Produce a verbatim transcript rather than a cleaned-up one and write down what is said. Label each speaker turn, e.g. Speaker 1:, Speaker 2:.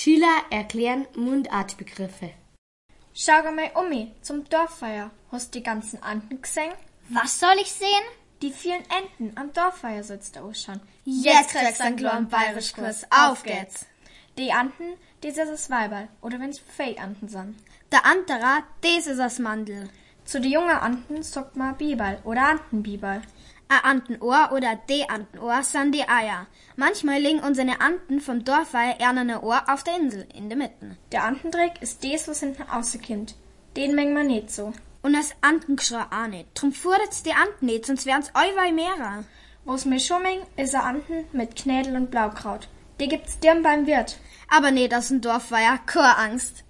Speaker 1: Schüler erklären Mundartbegriffe.
Speaker 2: Schau mal um mich zum Dorffeier. Hast die ganzen Enten gesehen?
Speaker 3: Was soll ich sehen?
Speaker 2: Die vielen Enten am Dorffeier sitzt ausschauen.
Speaker 3: Jetzt kriegst du einen kleinen Bayerischkurs. Auf geht's.
Speaker 2: Die Enten, das ist das Weiberl. Oder wenn's Fei-Enten sind.
Speaker 3: Der Anterer, das ist das Mandel.
Speaker 2: Zu den jungen Anten sagt man Biberl oder Antenbiberl.
Speaker 3: Ein Antenohr oder de Antenohr sind die Eier. Manchmal liegen unsere Anten vom Dorffeier eher ein Ohr auf der Insel, in der Mitte.
Speaker 2: Der Antendreck ist das, was hinten rauskommt. Den mengen wir nicht so.
Speaker 3: Und das Antengeschrei auch nicht. Drum furcht's die Anten nicht, sonst wären's allweil mehrer.
Speaker 2: Was mir schon mengen, ist ein Anten mit Knädel und Blaukraut. Die gibt's dirn beim Wirt.
Speaker 3: Aber nicht aus dem Dorffeier, keine Angst.